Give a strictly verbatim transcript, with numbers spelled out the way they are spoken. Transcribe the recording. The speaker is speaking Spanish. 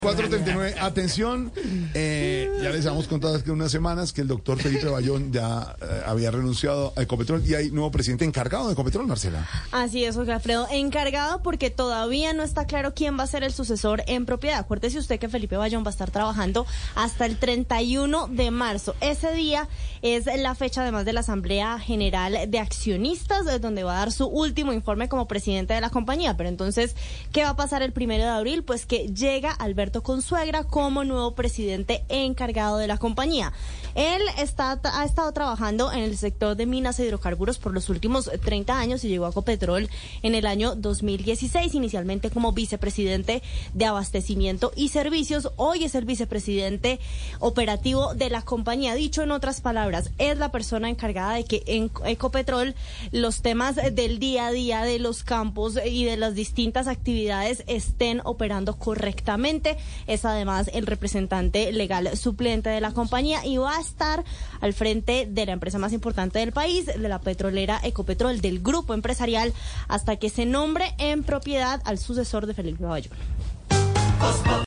cuatro treinta y nueve, atención, eh, ya les hemos contado hace unas semanas que el doctor Felipe Bayón ya eh, había renunciado a Ecopetrol y hay nuevo presidente encargado de Ecopetrol, Marcela. Así es, Jorge Alfredo, encargado porque todavía no está claro quién va a ser el sucesor en propiedad. Acuérdese usted que Felipe Bayón va a estar trabajando hasta el treinta y uno de marzo. Ese día es la fecha además de la Asamblea General de Accionistas, donde va a dar su último informe como presidente de la compañía. Pero entonces, ¿qué va a pasar el primero de abril? Pues que llega Alberto Consuegra como nuevo presidente encargado de la compañía. Él está, ha estado trabajando en el sector de minas e hidrocarburos por los últimos treinta años y llegó a Ecopetrol en el año dos mil dieciséis, inicialmente como vicepresidente de abastecimiento y servicios. Hoy es el vicepresidente operativo de la compañía. Dicho en otras palabras, es la persona encargada de que en Ecopetrol los temas del día a día de los campos y de las distintas actividades estén operando correctamente. Es además el representante legal suplente de la compañía y va a estar al frente de la empresa más importante del país, de la petrolera Ecopetrol, del grupo empresarial, hasta que se nombre en propiedad al sucesor de Felipe Bayón.